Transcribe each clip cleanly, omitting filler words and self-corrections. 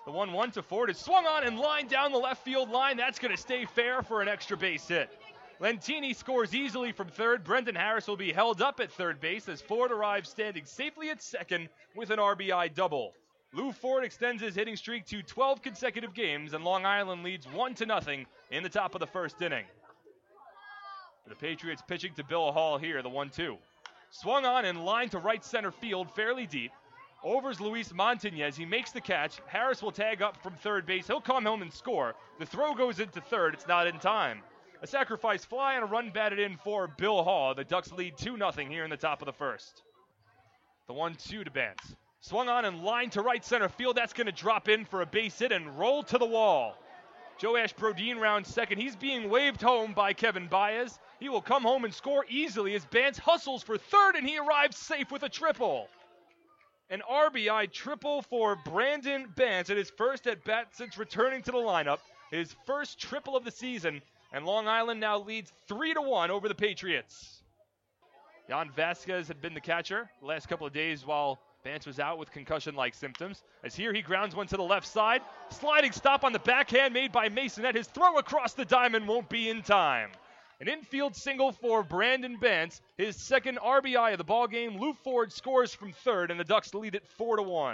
The 1-1 to Ford is swung on and lined down the left field line. That's going to stay fair for an extra base hit. Lentini scores easily from third. Brendan Harris will be held up at third base as Ford arrives standing safely at second with an RBI double. Lou Ford extends his hitting streak to 12 consecutive games, and Long Island leads 1-0 in the top of the first inning. The Patriots pitching to Bill Hall here, the 1-2. Swung on and lined to right center field, fairly deep. Overs Luis Montañez. He makes the catch. Harris will tag up from third base. He'll come home and score. The throw goes into third. It's not in time. A sacrifice fly and a run batted in for Bill Hall. The Ducks lead 2-0 here in the top of the first. The 1-2 to Bance. Swung on and lined to right center field. That's going to drop in for a base hit and roll to the wall. Joash Brodin rounds second. He's being waved home by Kevin Baez. He will come home and score easily as Bance hustles for third, and he arrives safe with a triple. An RBI triple for Brandon Bance at his first at-bat since returning to the lineup. His first triple of the season, and Long Island now leads 3-1 over the Patriots. Jan Vasquez had been the catcher the last couple of days while Bance was out with concussion-like symptoms. As here he grounds one to the left side. Sliding stop on the backhand made by Masonette. His throw across the diamond won't be in time. An infield single for Brandon Bance, his second RBI of the ballgame. Lou Ford scores from third, and the Ducks lead it 4-1.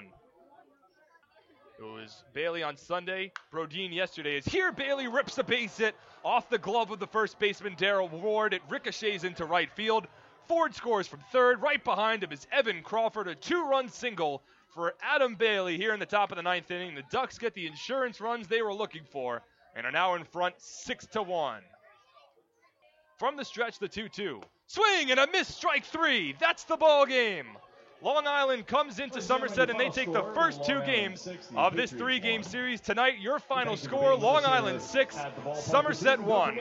It was Bailey on Sunday, Brodin yesterday. As here Bailey rips a base hit off the glove of the first baseman Darrell Ward. It ricochets into right field. Ford scores from third. Right behind him is Evan Crawford, a 2-run single for Adam Bailey here in the top of the ninth inning. The Ducks get the insurance runs they were looking for and are now in front 6-1. From the stretch, the 2-2. Swing and a miss, strike three. That's the ball game. Long Island comes into Somerset, and they take the first two games of this three-game series. Tonight, your final score, Long Island 6, Somerset 1.